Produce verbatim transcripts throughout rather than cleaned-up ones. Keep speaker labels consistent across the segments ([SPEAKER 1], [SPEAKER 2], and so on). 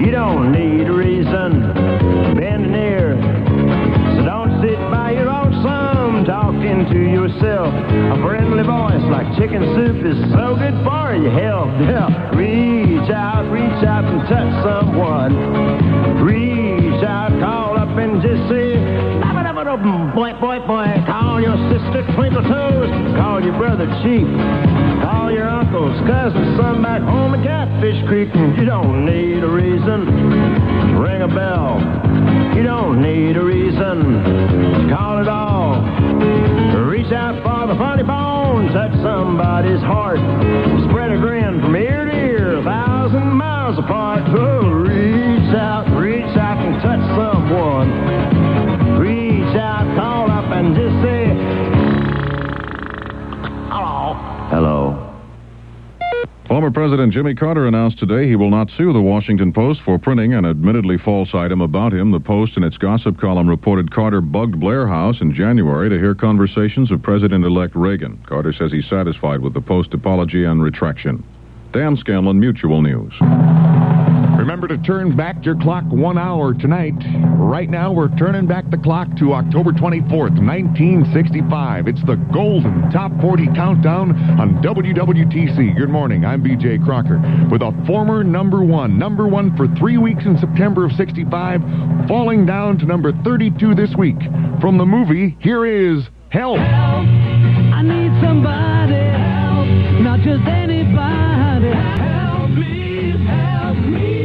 [SPEAKER 1] You don't need a reason. Bend an ear. So don't sit by your lonesome talking to yourself. A friendly voice like chicken soup is so good for your health. Yeah. Reach out, reach out and touch someone. Reach out, call up and just say, boy, boy, boy. Call your sister Twinkle Toes. Call your brother Cheap. Call your uncles, cousins, son back home at Catfish Creek. You don't need a reason. Ring a bell. You don't need a reason. Call it all. Reach out for the funny bone. Touch somebody's heart. Spread a grin from ear to ear, a thousand miles apart. Oh, reach out, reach out and touch someone. Reach out, call up and just say, hello.
[SPEAKER 2] Hello.
[SPEAKER 3] Former President Jimmy Carter announced today he will not sue the Washington Post for printing an admittedly false item about him. The Post, in its gossip column, reported Carter bugged Blair House in January to hear conversations of President-elect Reagan. Carter says he's satisfied with the Post apology and retraction. Dan Scanlon, Mutual News.
[SPEAKER 4] Remember to turn back your clock one hour tonight. Right now, we're turning back the clock to October twenty-fourth, nineteen sixty-five. It's the Golden Top forty Countdown on W W T C. Good morning, I'm B J Crocker. With a former number one, number one for three weeks in September of sixty-five, falling down to number thirty-two this week. From the movie, here is Help.
[SPEAKER 5] Help, I need somebody. Help, not just anybody. Help me, help me.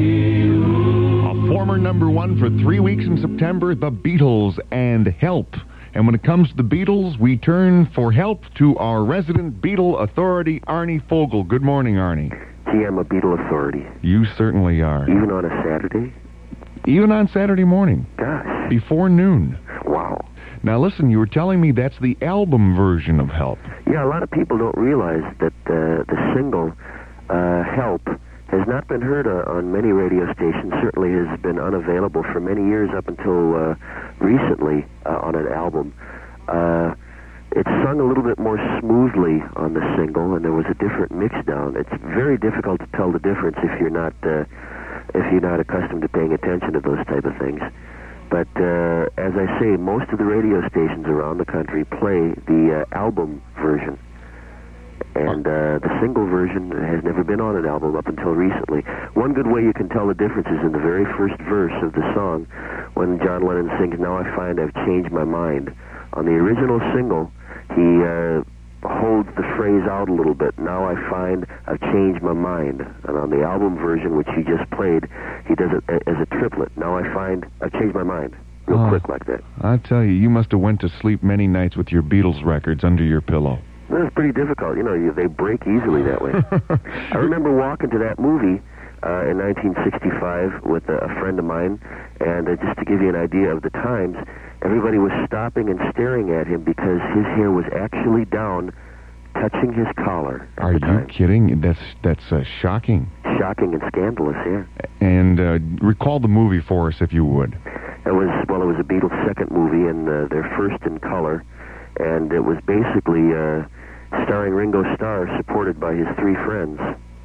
[SPEAKER 4] Former number one for three weeks in September, the Beatles and Help. And when it comes to the Beatles, we turn for help to our resident Beatle authority, Arnie Fogel. Good morning, Arnie.
[SPEAKER 6] Gee, I'm a Beatle authority.
[SPEAKER 4] You certainly are.
[SPEAKER 6] Even on a Saturday?
[SPEAKER 4] Even on Saturday morning.
[SPEAKER 6] Gosh.
[SPEAKER 4] Before noon.
[SPEAKER 6] Wow.
[SPEAKER 4] Now listen, you were telling me that's the album version of Help.
[SPEAKER 6] Yeah, a lot of people don't realize that uh, the single, uh, Help, has not been heard uh, on many radio stations, certainly has been unavailable for many years up until uh, recently uh, on an album. Uh, it's sung a little bit more smoothly on the single, and there was a different mix down. It's very difficult to tell the difference if you're not uh, if you're not accustomed to paying attention to those type of things. But uh, as I say, most of the radio stations around the country play the uh, album version. And uh, the single version has never been on an album up until recently. One good way you can tell the difference is in the very first verse of the song, when John Lennon sings, "Now I find I've changed my mind." On the original single, he uh, holds the phrase out a little bit, "Now I find I've changed my mind." And on the album version, which he just played, he does it as a triplet. "Now I find I've changed my mind." Real oh, quick like that.
[SPEAKER 4] I tell you, you must have went to sleep many nights with your Beatles records under your pillow.
[SPEAKER 6] Well, it's pretty difficult. You know, you, they break easily that way. I remember walking to that movie uh, in nineteen sixty-five with a, a friend of mine, and uh, just to give you an idea of the times, everybody was stopping and staring at him because his hair was actually down, touching his collar at
[SPEAKER 4] Are
[SPEAKER 6] the time.
[SPEAKER 4] you kidding? That's that's uh, shocking.
[SPEAKER 6] Shocking and scandalous, yeah.
[SPEAKER 4] And uh, recall the movie for us, if you would.
[SPEAKER 6] It was, well, it was a Beatles' second movie, and uh, their first in color, and it was basically uh, starring Ringo Starr, supported by his three friends.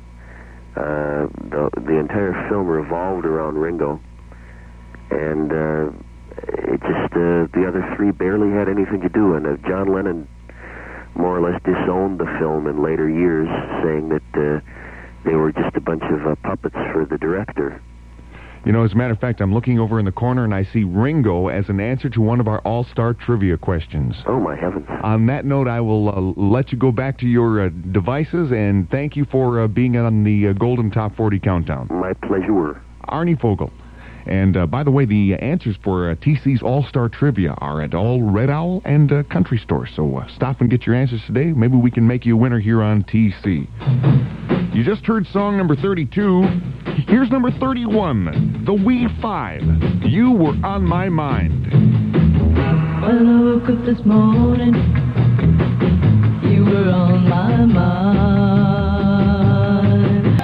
[SPEAKER 6] Uh, the, the entire film revolved around Ringo, and uh, it just, uh, the other three barely had anything to do, and uh, John Lennon more or less disowned the film in later years, saying that uh, they were just a bunch of uh, puppets for the director.
[SPEAKER 4] You know, as a matter of fact, I'm looking over in the corner and I see Ringo as an answer to one of our all-star trivia questions.
[SPEAKER 6] Oh, my heavens.
[SPEAKER 4] On that note, I will uh, let you go back to your uh, devices, and thank you for uh, being on the uh, Golden Top forty Countdown.
[SPEAKER 6] My pleasure.
[SPEAKER 4] Arnie Fogel. And, uh, by the way, the answers for uh, T C's All-Star Trivia are at all Red Owl and uh, Country Stores. So uh, stop and get your answers today. Maybe we can make you a winner here on T C. You just heard song number thirty-two. Here's number thirty-one, The Wee Five. You Were on My Mind.
[SPEAKER 5] When I woke up this morning, you were on my mind.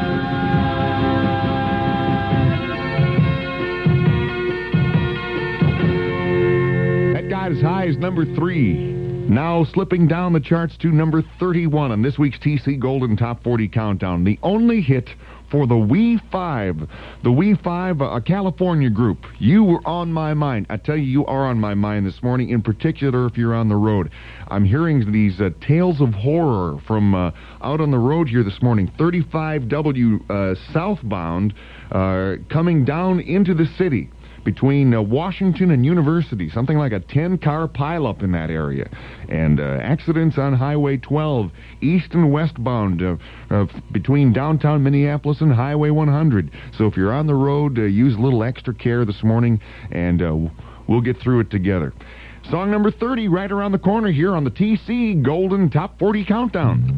[SPEAKER 4] That got as high as number three. Now slipping down the charts to number thirty-one on this week's T C Golden Top forty Countdown. The only hit for the We Five. The We Five, a California group. You were on my mind. I tell you, you are on my mind this morning, in particular if you're on the road. I'm hearing these uh, tales of horror from uh, out on the road here this morning. thirty-five W uh, southbound, uh, coming down into the city. Between uh, Washington and University, something like a ten-car pileup in that area. And uh, accidents on Highway twelve, east and westbound, uh, uh, between downtown Minneapolis and Highway one hundred. So if you're on the road, uh, use a little extra care this morning, and uh, we'll get through it together. Song number thirty right around the corner here on the T C Golden Top forty Countdown.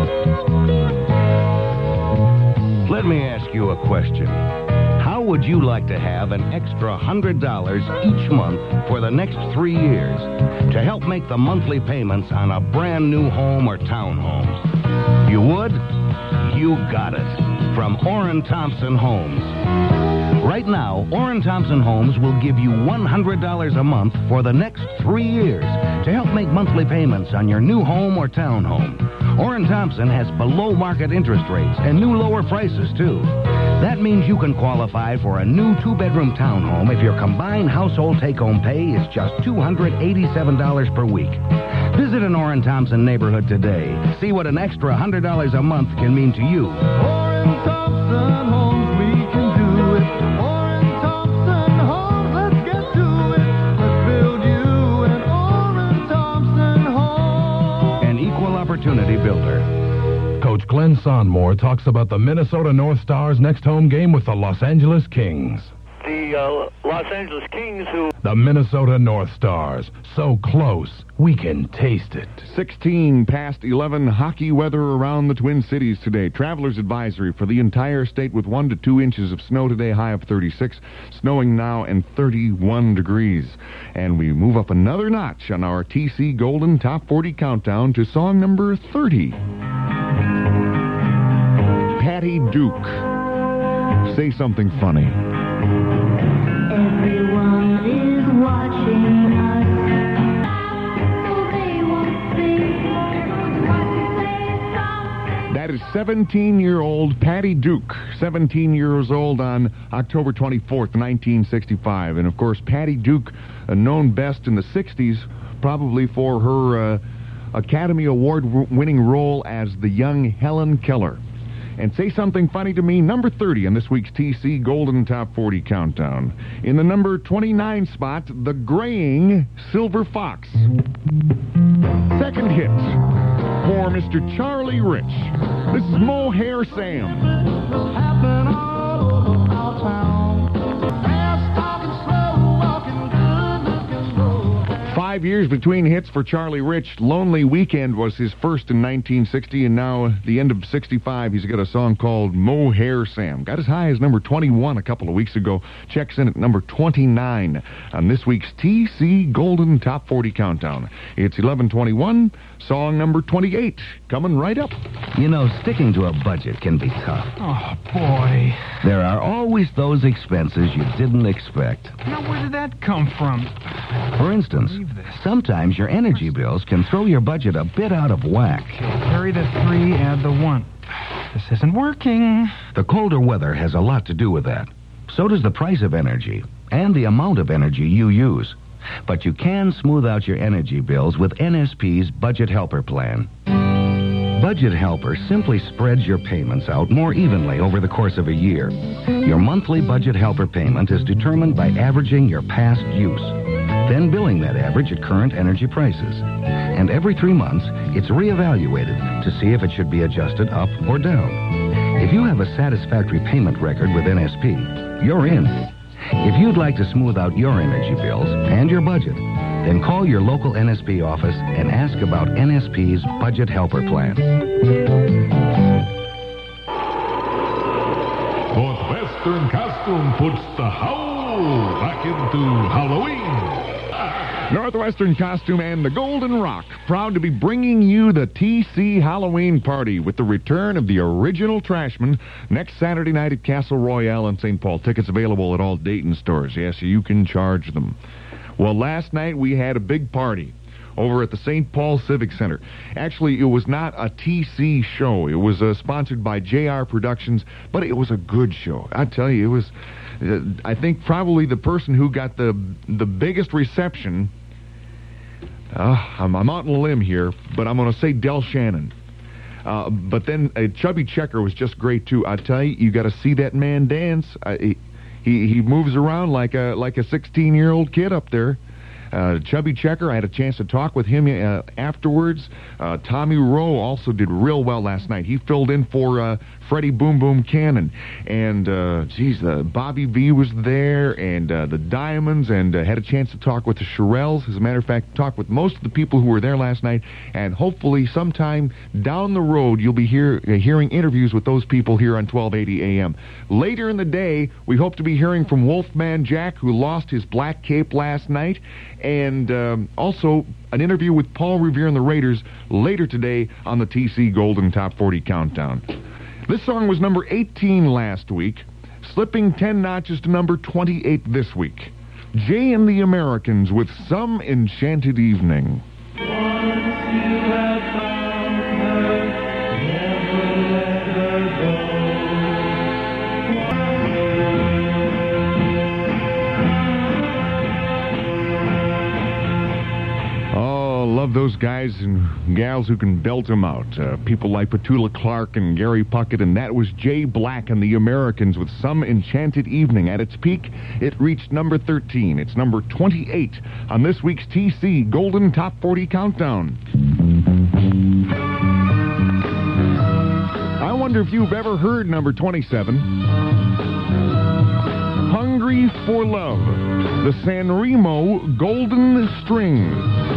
[SPEAKER 2] Let me ask you a question. How would you like to have an extra one hundred dollars each month for the next three years to help make the monthly payments on a brand new home or townhomes? You would? You got it. From Orrin Thompson Homes. Right now, Orrin Thompson Homes will give you one hundred dollars a month for the next three years to help make monthly payments on your new home or townhome. Orrin Thompson has below-market interest rates and new lower prices, too. That means you can qualify for a new two-bedroom townhome if your combined household take-home pay is just two hundred eighty-seven dollars per week. Visit an Orrin Thompson neighborhood today. See what an extra one hundred dollars a month can mean to you.
[SPEAKER 5] Orrin Thompson Homes, we can do it. Orrin Thompson Homes, let's get to it. Let's build you an Orrin Thompson home.
[SPEAKER 2] An equal opportunity builder.
[SPEAKER 7] Coach Glenn Sonmore talks about the Minnesota North Stars' next home game with the Los Angeles Kings.
[SPEAKER 8] The uh, Los Angeles Kings, who...
[SPEAKER 7] The Minnesota North Stars. So close, we can taste it.
[SPEAKER 4] sixteen past eleven, hockey weather around the Twin Cities today. Traveler's advisory for the entire state with one to two inches of snow today, high of thirty-six. Snowing now and thirty-one degrees. And we move up another notch on our T C Golden Top forty Countdown to song number thirty. Patty Duke. Say something funny.
[SPEAKER 9] Everyone is watching us, so they won't say something.
[SPEAKER 4] That is seventeen-year-old Patty Duke, seventeen years old on October twenty-fourth, nineteen sixty-five. And, of course, Patty Duke, uh, known best in the sixties, probably for her uh, Academy Award-winning role as the young Helen Keller. And Say Something Funny to Me, number thirty on this week's T C Golden Top forty Countdown. In the number twenty-nine spot, The Graying Silver Fox. Second hit for Mister Charlie Rich. This is Mohair Sam.
[SPEAKER 5] Happen all over our town. Fast talking, slow walking, good looking, slow.
[SPEAKER 4] Five years between hits for Charlie Rich. Lonely Weekend was his first in nineteen sixty, and now at the end of sixty-five, he's got a song called Mohair Sam. Got as high as number twenty-one a couple of weeks ago. Checks in at number twenty-nine on this week's T C Golden Top forty Countdown. It's eleven twenty-one, song number twenty-eight, coming right up.
[SPEAKER 2] You know, sticking to a budget can be tough.
[SPEAKER 7] Oh, boy.
[SPEAKER 2] There are always those expenses you didn't expect.
[SPEAKER 7] Now, where did that come from?
[SPEAKER 2] For instance,
[SPEAKER 7] Leave this.
[SPEAKER 2] sometimes your energy bills can throw your budget a bit out of whack.
[SPEAKER 7] Okay, carry the three, add the one. This isn't working.
[SPEAKER 2] The colder weather has a lot to do with that. So does the price of energy and the amount of energy you use. But you can smooth out your energy bills with N S P's Budget Helper plan. Budget Helper simply spreads your payments out more evenly over the course of a year. Your monthly Budget Helper payment is determined by averaging your past use, then billing that average at current energy prices. And every three months, it's reevaluated to see if it should be adjusted up or down. If you have a satisfactory payment record with N S P, you're in. If you'd like to smooth out your energy bills and your budget, then call your local N S P office and ask about N S P's Budget Helper plan.
[SPEAKER 10] Northwestern Costume puts the howl back into Halloween.
[SPEAKER 4] Northwestern Costume and the Golden Rock, proud to be bringing you the T C Halloween Party with the return of the original Trashmen next Saturday night at Castle Royale in Saint Paul. Tickets available at all Dayton stores. Yes, you can charge them. Well, last night we had a big party over at the Saint Paul Civic Center. Actually, it was not a T C show. It was uh, sponsored by J R Productions, but it was a good show. I tell you, it was, uh, I think, probably the person who got the the biggest reception. Uh, I'm, I'm out on a limb here, but I'm going to say Del Shannon. Uh, but then uh, Chubby Checker was just great, too. I tell you, you got to see that man dance. Uh, he, he he moves around like a like a sixteen-year-old kid up there. Uh, Chubby Checker, I had a chance to talk with him uh, afterwards. Uh, Tommy Rowe also did real well last night. He filled in for uh, Freddie Boom Boom Cannon. And, uh, geez, uh, Bobby V was there, and uh, the Diamonds, and uh, had a chance to talk with the Shirelles. As a matter of fact, talked with most of the people who were there last night, and hopefully sometime down the road you'll be hear, uh, hearing interviews with those people here on twelve eighty A M. Later in the day, we hope to be hearing from Wolfman Jack, who lost his black cape last night, and um, also an interview with Paul Revere and the Raiders later today on the T C Golden Top forty Countdown. This song was number eighteen last week, slipping ten notches to number twenty-eight this week. Jay and the Americans with Some Enchanted Evening. Love those guys and gals who can belt them out. Uh, people like Petula Clark and Gary Puckett, and that was Jay Black and the Americans with Some Enchanted Evening. At its peak, it reached number thirteen. It's number twenty-eight on this week's T C Golden Top forty Countdown. I wonder if you've ever heard number twenty-seven. Hungry for Love, the San Remo Golden Strings.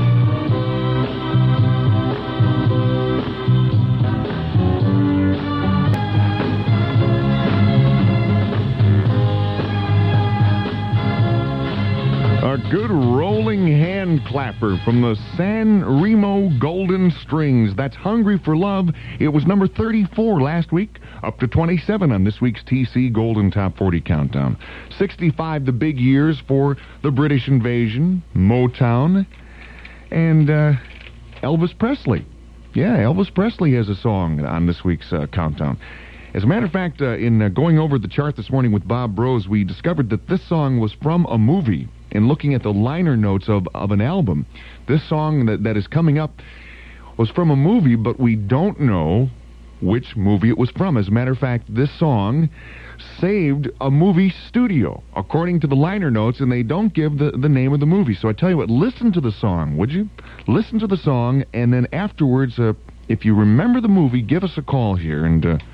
[SPEAKER 4] A good rolling hand clapper from the San Remo Golden Strings. That's Hungry for Love. It was number thirty-four last week, up to twenty-seven on this week's T C Golden Top forty Countdown. sixty-five the big years for the British invasion, Motown, and uh, Elvis Presley. Yeah, Elvis Presley has a song on this week's uh, countdown. As a matter of fact, uh, in uh, going over the chart this morning with Bob Brose, we discovered that this song was from a movie. And looking at the liner notes of, of an album, this song that, that is coming up was from a movie, but we don't know which movie it was from. As a matter of fact, this song saved a movie studio, according to the liner notes, and they don't give the, the name of the movie. So I tell you what, listen to the song, would you? Listen to the song, and then afterwards, uh, if you remember the movie, give us a call here. And uh,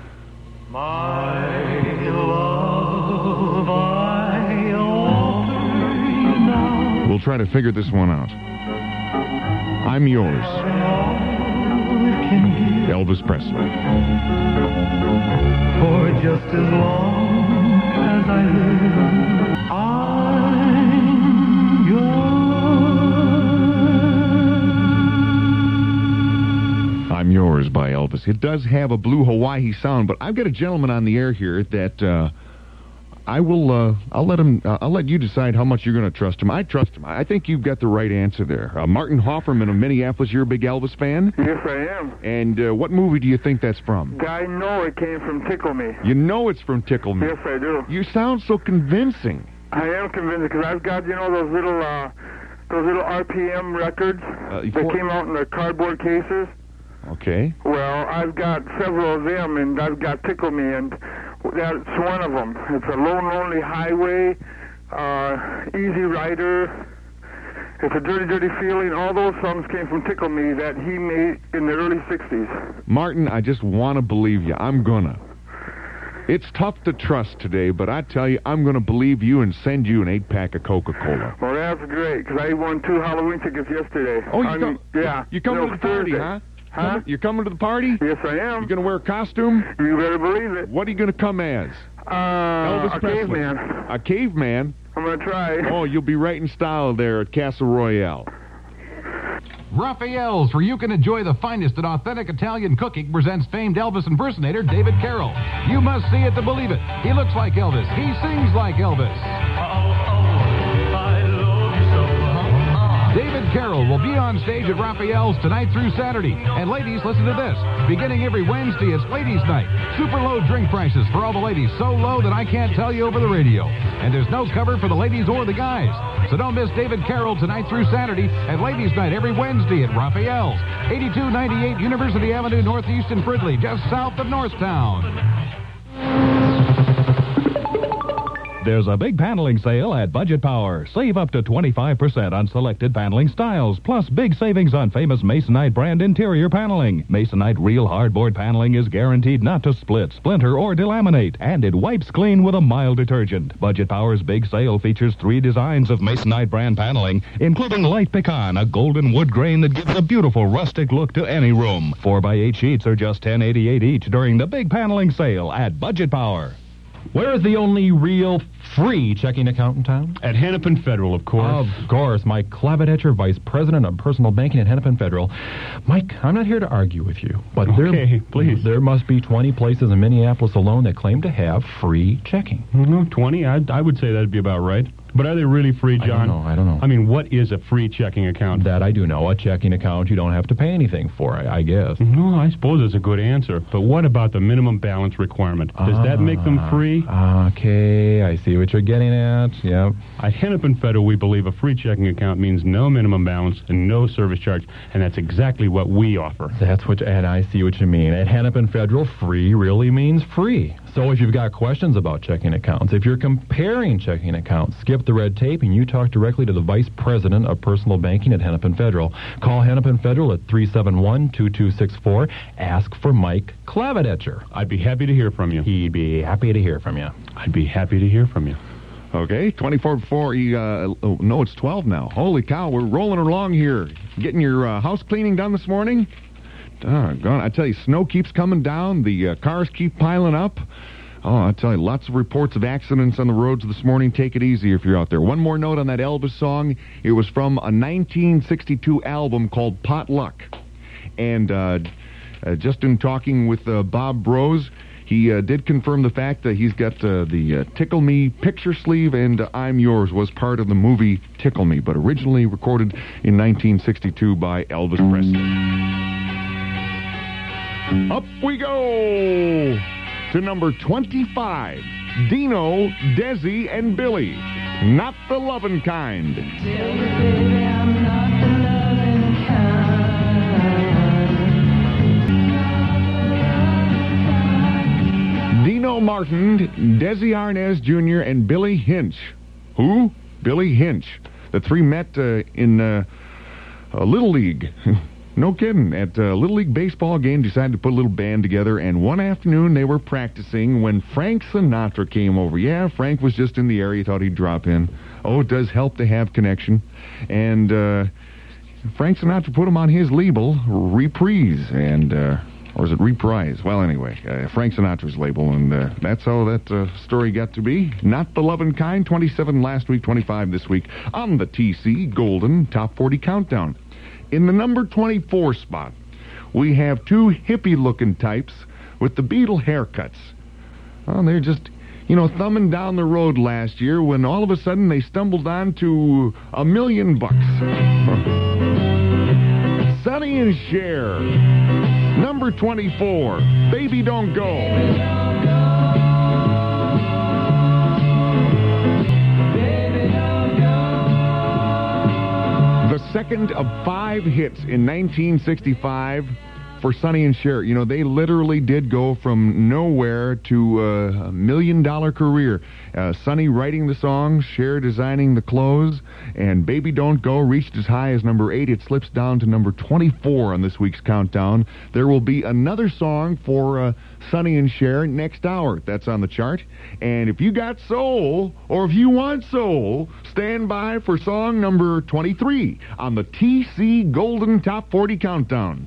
[SPEAKER 5] My love, I offer you now.
[SPEAKER 4] We'll try to figure this one out. I'm yours. Elvis Presley.
[SPEAKER 5] For just as long as I live, I'm yours.
[SPEAKER 4] I'm Yours by Elvis. It does have a Blue Hawaii sound, but I've got a gentleman on the air here that uh, I will. Uh, I'll let him. Uh, I'll let you decide how much you're going to trust him. I trust him. I think you've got the right answer there. Uh, Martin Hofferman of Minneapolis. You're a big Elvis fan.
[SPEAKER 11] Yes, I am.
[SPEAKER 4] And uh, what movie do you think that's from?
[SPEAKER 11] I know it came from Tickle Me.
[SPEAKER 4] You know it's from Tickle Me.
[SPEAKER 11] Yes, I do.
[SPEAKER 4] You sound so convincing.
[SPEAKER 11] I am convinced because I've got, you know, those little, uh, those little R P M records
[SPEAKER 4] Uh,
[SPEAKER 11] that
[SPEAKER 4] for-
[SPEAKER 11] came out in the cardboard cases.
[SPEAKER 4] Okay.
[SPEAKER 11] Well, I've got several of them, and I've got Tickle Me, and that's one of them. It's a Lone Lonely Highway, uh, Easy Rider. It's a Dirty Dirty Feeling. All those songs came from Tickle Me that he made in the early sixties.
[SPEAKER 4] Martin, I just want to believe you. I'm gonna. It's tough to trust today, but I tell you, I'm going to believe you and send you an eight-pack of Coca-Cola.
[SPEAKER 11] Well, that's great, because I won two Halloween tickets yesterday.
[SPEAKER 4] Oh, you
[SPEAKER 11] On-
[SPEAKER 4] come,
[SPEAKER 11] yeah.
[SPEAKER 4] You coming
[SPEAKER 11] No,
[SPEAKER 4] to the party,
[SPEAKER 11] Thursday.
[SPEAKER 4] huh?
[SPEAKER 11] Huh?
[SPEAKER 4] Coming- You're coming to the party?
[SPEAKER 11] Yes, I am.
[SPEAKER 4] You going to wear a costume?
[SPEAKER 11] You better believe it.
[SPEAKER 4] What are you going to come as?
[SPEAKER 11] Uh,
[SPEAKER 4] Elvis
[SPEAKER 11] a
[SPEAKER 4] Presley.
[SPEAKER 11] caveman.
[SPEAKER 4] A caveman?
[SPEAKER 11] I'm going to try.
[SPEAKER 4] Oh, you'll be right in style there at Castle Royale.
[SPEAKER 12] Raphael's, where you can enjoy the finest in authentic Italian cooking, presents famed Elvis impersonator David Carroll. You must see it to believe it. He looks like Elvis. He sings like Elvis. David Carroll will be on stage at Raphael's tonight through Saturday. And ladies, listen to this. Beginning every Wednesday, it's Ladies' Night. Super low drink prices for all the ladies. So low that I can't tell you over the radio. And there's no cover for the ladies or the guys. So don't miss David Carroll tonight through Saturday at Ladies' Night every Wednesday at Raphael's. eighty-two ninety-eight University Avenue Northeast in Fridley, just south of Northtown.
[SPEAKER 13] There's a big paneling sale at Budget Power. Save up to twenty-five percent on selected paneling styles, plus big savings on famous Masonite brand interior paneling. Masonite real hardboard paneling is guaranteed not to split, splinter, or delaminate, and it wipes clean with a mild detergent. Budget Power's big sale features three designs of Masonite brand paneling, including light pecan, a golden wood grain that gives a beautiful rustic look to any room. four by eight sheets are just ten eighty-eight each during the big paneling sale at Budget Power.
[SPEAKER 14] Where is the only real free checking account in town?
[SPEAKER 15] At Hennepin Federal, of course.
[SPEAKER 14] Of course. Mike Klavidetcher, Vice President of Personal Banking at Hennepin Federal. Mike, I'm not here to argue with you, but
[SPEAKER 15] okay,
[SPEAKER 14] there,
[SPEAKER 15] please.
[SPEAKER 14] there must be twenty places in Minneapolis alone that claim to have free checking.
[SPEAKER 15] Mm-hmm, twenty? I, I would say that'd be about right. But are they really free, John?
[SPEAKER 14] I don't know. I don't know.
[SPEAKER 15] I mean, what is a free checking account?
[SPEAKER 14] That I do know. A checking account you don't have to pay anything for, I, I guess.
[SPEAKER 15] No, I suppose it's a good answer. But what about the minimum balance requirement? Does
[SPEAKER 14] ah,
[SPEAKER 15] that make them free?
[SPEAKER 14] Okay, I see what you're getting at. Yep.
[SPEAKER 15] At Hennepin Federal, we believe a free checking account means no minimum balance and no service charge, and that's exactly what we offer.
[SPEAKER 14] That's what, and I see what you mean. At Hennepin Federal, free really means free. So if you've got questions about checking accounts, if you're comparing checking accounts, skip the red tape and you talk directly to the Vice President of Personal Banking at Hennepin Federal. Call Hennepin Federal at three seven one, two two six four. Ask for Mike Klavidetcher.
[SPEAKER 15] I'd be happy to hear from you.
[SPEAKER 14] He'd be happy to hear from you.
[SPEAKER 15] I'd be happy to hear from you.
[SPEAKER 4] Okay, twenty-four before, uh, oh, no, it's twelve now. Holy cow, we're rolling along here. Getting your uh, house cleaning done this morning? Doggone, I tell you, snow keeps coming down. The uh, cars keep piling up. Oh, I tell you, lots of reports of accidents on the roads this morning. Take it easy if you're out there. One more note on that Elvis song. It was from a nineteen sixty-two album called Potluck. And uh, uh, just in talking with uh, Bob Brose, he uh, did confirm the fact that he's got uh, the uh, Tickle Me picture sleeve, and uh, I'm Yours was part of the movie Tickle Me, but originally recorded in nineteen sixty-two by Elvis Presley. Up we go to number twenty-five, Dino, Desi, and Billy, Not the Lovin' Kind.
[SPEAKER 9] Tell me, baby, I'm not the loving kind.
[SPEAKER 4] Dino Martin, Desi Arnaz Junior, and Billy Hinch. Who? Billy Hinch. The three met uh, in uh, a Little League. No kidding. At a Little League baseball game, decided to put a little band together, and one afternoon they were practicing when Frank Sinatra came over. Yeah, Frank was just in the area, thought he'd drop in. Oh, it does help to have connection. And uh, Frank Sinatra put him on his label, Reprise, and... Uh, or is it Reprise? Well, anyway, uh, Frank Sinatra's label, and uh, that's how that uh, story got to be. Not the Lovin' Kind, twenty-seven last week, twenty-five this week, on the T C Golden Top forty Countdown. In the number twenty-four spot, we have two hippie-looking types with the Beatle haircuts. Oh, they're just, you know, thumbing down the road last year when all of a sudden they stumbled onto a million bucks. Sonny and Cher. Number twenty-four, Baby Don't Go.
[SPEAKER 9] Baby, don't go. Baby, don't go.
[SPEAKER 4] The second of five hits in nineteen sixty-five for Sonny and Cher. You know, they literally did go from nowhere to uh, a million-dollar career. Uh, Sonny writing the songs, Cher designing the clothes, and Baby Don't Go reached as high as number eight. It slips down to number twenty-four on this week's countdown. There will be another song for uh, Sonny and Cher next hour. That's on the chart. And if you got soul, or if you want soul, stand by for song number twenty-three on the T C Golden Top forty Countdown.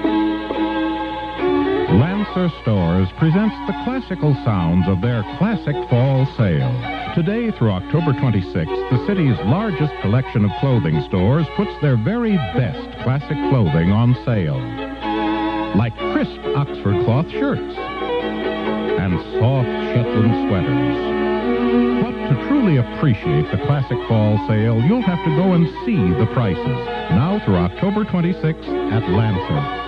[SPEAKER 3] Lancer Stores presents the classical sounds of their classic fall sale. Today through October twenty-sixth, the city's largest collection of clothing stores puts their very best classic clothing on sale. Like crisp Oxford cloth shirts and soft Shetland sweaters. But to truly really appreciate the Classic Fall sale, you'll have to go and see the prices. Now through October twenty-sixth at Lansing.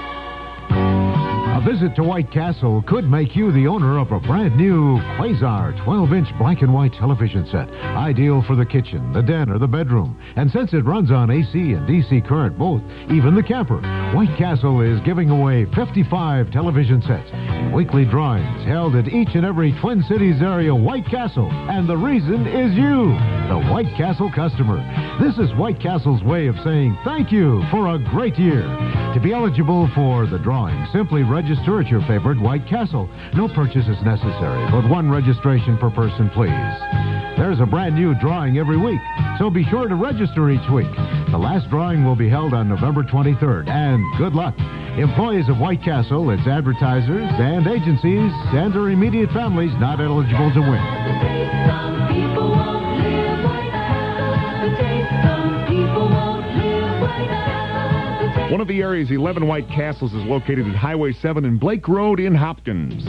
[SPEAKER 16] A visit to White Castle could make you the owner of a brand new Quasar twelve-inch black and white television set. Ideal for the kitchen, the den, or the bedroom. And since it runs on A C and D C current both, even the camper, White Castle is giving away fifty-five television sets in weekly drawings held at each and every Twin Cities area White Castle. And the reason is you, the White Castle customer. This is White Castle's way of saying thank you for a great year. To be eligible for the drawing, simply register at your favorite White Castle. No purchase is necessary, but one registration per person, please. There's a brand new drawing every week, so be sure to register each week. The last drawing will be held on November twenty-third, and good luck. Employees of White Castle, its advertisers, and agencies, and their immediate families not eligible to win.
[SPEAKER 9] Some people won't live like that. Some people won't live like that.
[SPEAKER 4] One of the area's eleven White Castles is located at Highway seven and Blake Road in Hopkins.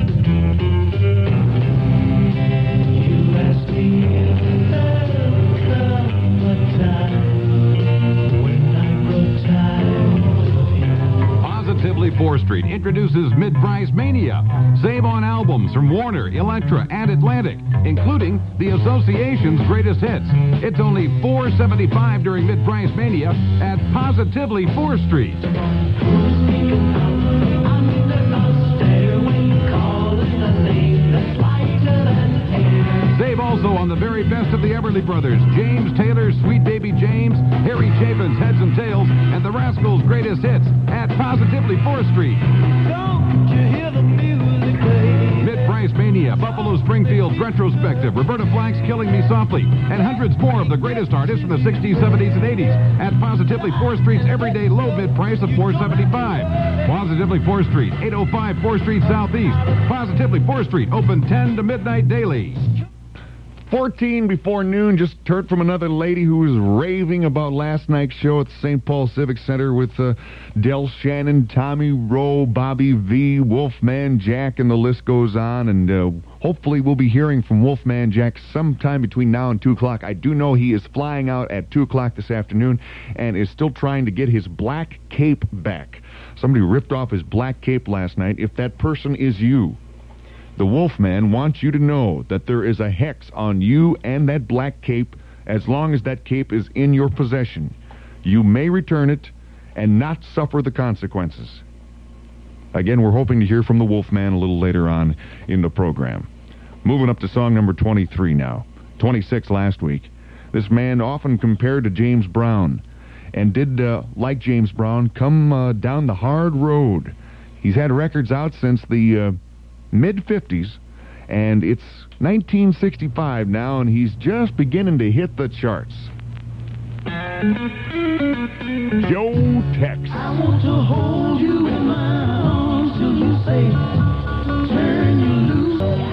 [SPEAKER 12] Positively fourth Street introduces Mid-Price Mania. Save on albums from Warner, Elektra, and Atlantic, including the Association's greatest hits. It's only four dollars and seventy-five cents during Mid-Price Mania at Positively fourth Street. Save also on the very best of the Everly Brothers, James Taylor, Sweet Baby James, Harry Chapin's Heads and Tails, and the Rascals' greatest hits at Positively fourth Street.
[SPEAKER 9] Don't you hear the music play?
[SPEAKER 12] Mid-Price Mania, Buffalo Springfield's Retrospective, Roberta Flack's Killing Me Softly, and hundreds more of the greatest artists from the sixties, seventies, and eighties at Positively fourth Street's everyday low mid-price of four dollars and seventy-five cents. Positively fourth Street, eight oh five fourth Street Southeast. Positively fourth Street, open ten to midnight daily.
[SPEAKER 4] fourteen before noon, just heard from another lady who was raving about last night's show at the Saint Paul Civic Center with uh, Del Shannon, Tommy Rowe, Bobby V, Wolfman Jack, and the list goes on. And uh, hopefully we'll be hearing from Wolfman Jack sometime between now and two o'clock. I do know he is flying out at two o'clock this afternoon and is still trying to get his black cape back. Somebody ripped off his black cape last night. If that person is you, the Wolfman wants you to know that there is a hex on you and that black cape as long as that cape is in your possession. You may return it and not suffer the consequences. Again, we're hoping to hear from the Wolfman a little later on in the program. Moving up to song number twenty-three now. twenty-six last week. This man often compared to James Brown and did, uh, like James Brown, come uh, down the hard road. He's had records out since the Uh, mid-fifties, and it's nineteen sixty-five now, and he's just beginning to hit the charts. Joe Tex.
[SPEAKER 9] I want to hold you in my arms till you say, turn you loose.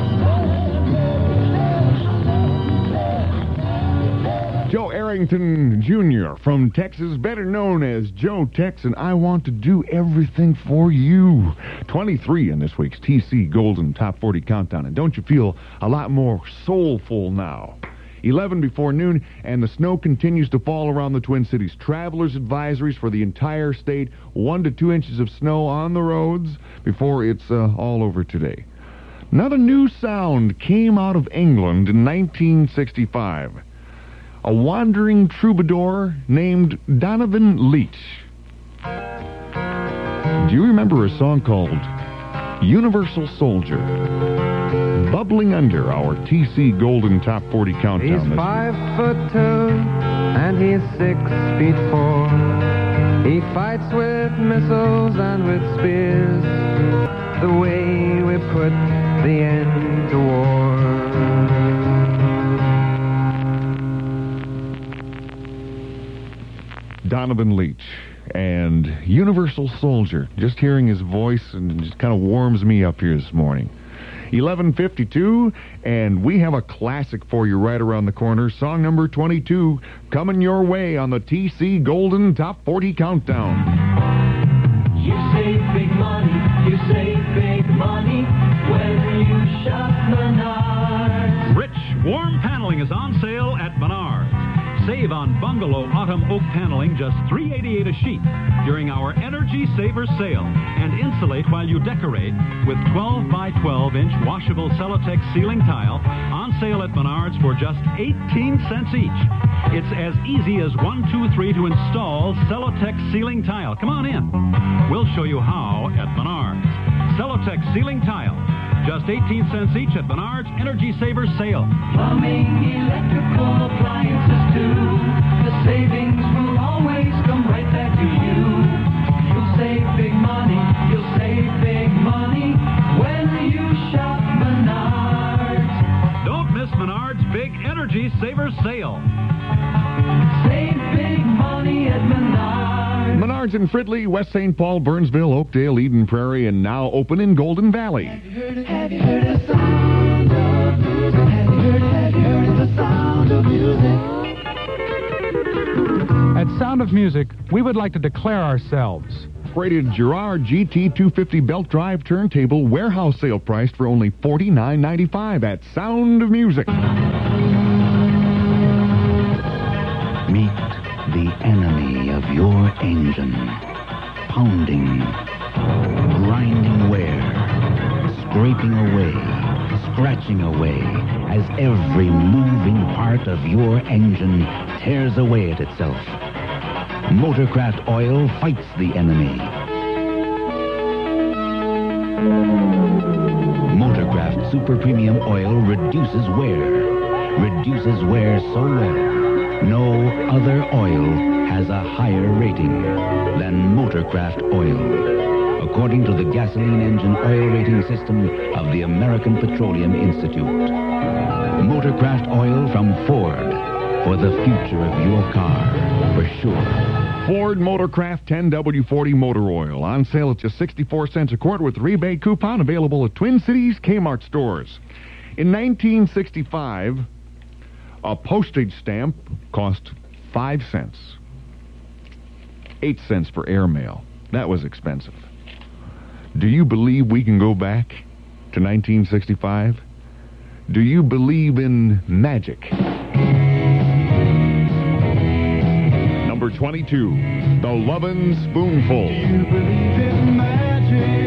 [SPEAKER 4] Joe Arrington Junior from Texas, better known as Joe Tex, and I want to do everything for you. twenty-three in this week's T C Golden Top forty Countdown, and don't you feel a lot more soulful now? eleven before noon, and the snow continues to fall around the Twin Cities. Travelers advisories for the entire state, one to two inches of snow on the roads before it's uh, all over today. Another new sound came out of England in nineteen sixty-five. A wandering troubadour named Donovan Leitch. Do you remember a song called Universal Soldier? Bubbling under our T C Golden Top forty Countdown.
[SPEAKER 17] He's five foot two and he's six feet four. He fights with missiles and with spears, the way we put the end to war.
[SPEAKER 4] Donovan Leitch and Universal Soldier. Just hearing his voice and just kind of warms me up here this morning. eleven fifty-two, and we have a classic for you right around the corner. Song number twenty-two coming your way on the T C Golden Top forty Countdown.
[SPEAKER 9] You save big money, you save big money when you shop Menards.
[SPEAKER 18] Rich, warm paneling is on sale at Menards. Save on bungalow autumn oak paneling just three dollars and eighty-eight cents a sheet during our Energy Saver sale. And insulate while you decorate with twelve by twelve inch washable Celotex ceiling tile on sale at Menards for just eighteen cents each. It's as easy as one, two, three to install Celotex ceiling tile. Come on in. We'll show you how at Menards. Celotex ceiling tile. Just eighteen cents each at Menards Energy Saver sale.
[SPEAKER 9] Plumbing, electrical, appliances too. The savings will always come right back to you. You'll save big money. You'll save big money when you shop Menards.
[SPEAKER 18] Don't miss Menards Big Energy Saver sale.
[SPEAKER 9] Save big money at Menards.
[SPEAKER 4] Menards in Fridley, West Saint Paul, Burnsville, Oakdale, Eden Prairie, and now open in Golden Valley.
[SPEAKER 9] Have you heard the sound of music? Have you heard, have you heard the sound of music?
[SPEAKER 19] At Sound of Music, we would like to declare ourselves.
[SPEAKER 4] Rated Girard G T two fifty belt drive turntable warehouse sale priced for only forty-nine ninety-five at Sound of Music.
[SPEAKER 20] Meet the enemy of your engine. Pounding, grinding wear, scraping away, scratching away, as every moving part of your engine tears away at itself. Motorcraft Oil fights the enemy. Motorcraft Super Premium Oil reduces wear. Reduces wear so well. No other oil has a higher rating than Motorcraft Oil, according to the gasoline engine oil rating system of the American Petroleum Institute. Motorcraft Oil from Ford, for the future of your car, for sure.
[SPEAKER 4] Ford Motorcraft ten W forty motor oil on sale at just sixty-four cents a quart with rebate coupon available at Twin Cities Kmart stores. In nineteen sixty-five, a postage stamp cost five cents. Eight cents for airmail. That was expensive. Do you believe we can go back to nineteen sixty-five? Do you believe in magic? Number twenty-two, The Lovin' Spoonful.
[SPEAKER 9] Do you believe in magic?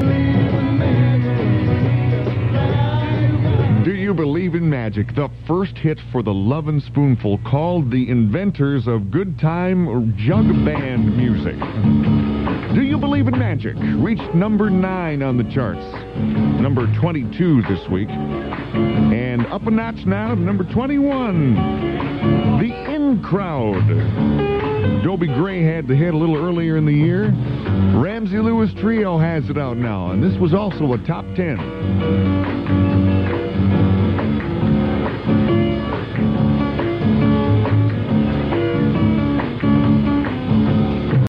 [SPEAKER 4] Do you believe in magic? The first hit for the Lovin' Spoonful, called the inventors of good time jug band music. Do you believe in magic? Reached number nine on the charts. Number twenty-two this week. And up a notch now to number twenty-one. The In Crowd. Dobie Gray had the hit a little earlier in the year. Ramsey Lewis Trio has it out now, and this was also a top ten.